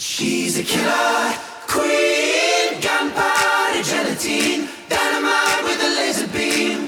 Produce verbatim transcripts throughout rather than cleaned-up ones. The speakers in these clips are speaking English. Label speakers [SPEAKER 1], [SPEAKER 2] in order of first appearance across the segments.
[SPEAKER 1] She's a killer queen, gunpowder gelatine, dynamite with a laser beam.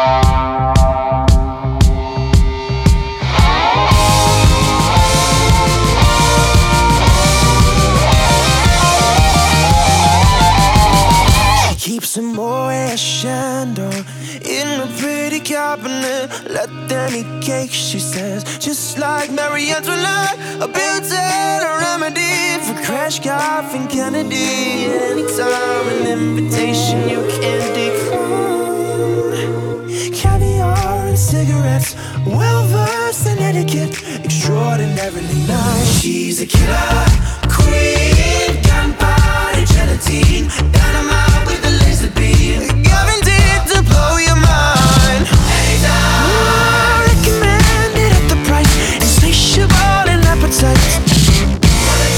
[SPEAKER 1] She keeps a Moet Chandon in a pretty cabinet. Let them eat cake, she says, just like Marie Antoinette. A built-in remedy for crash coffee and Kennedy. Anytime an invitation you can't decline. Caviar and cigarettes, well-versed in etiquette, extraordinarily nice. She's a killer queen, gunpowder gelatine, dynamite with a laser beam, guaranteed to blow your mind. Anytime. Recommended at the price, insatiable in appetite. Wanna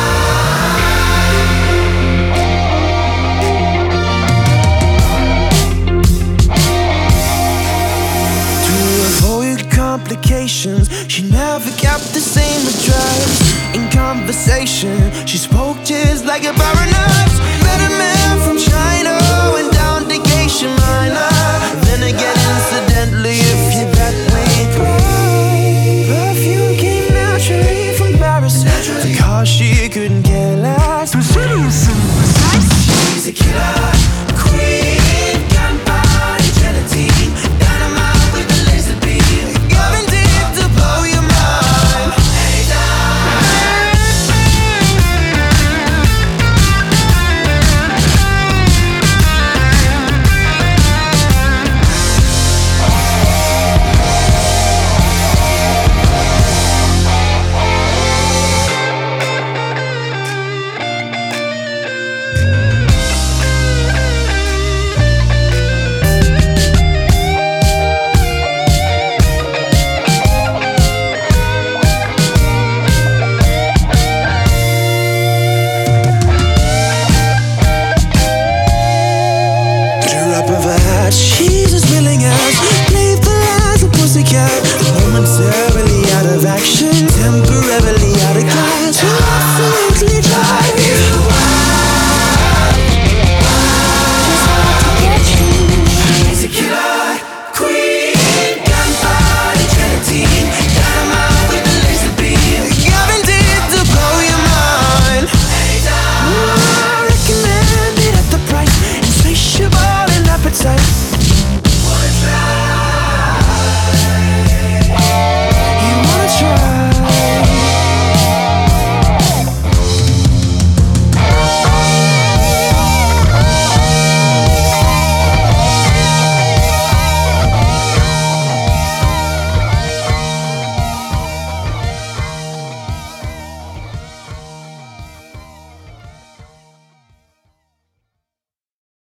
[SPEAKER 1] try? To avoid complications, she never kept the same address. In conversation, she spoke just like a baroness. Better man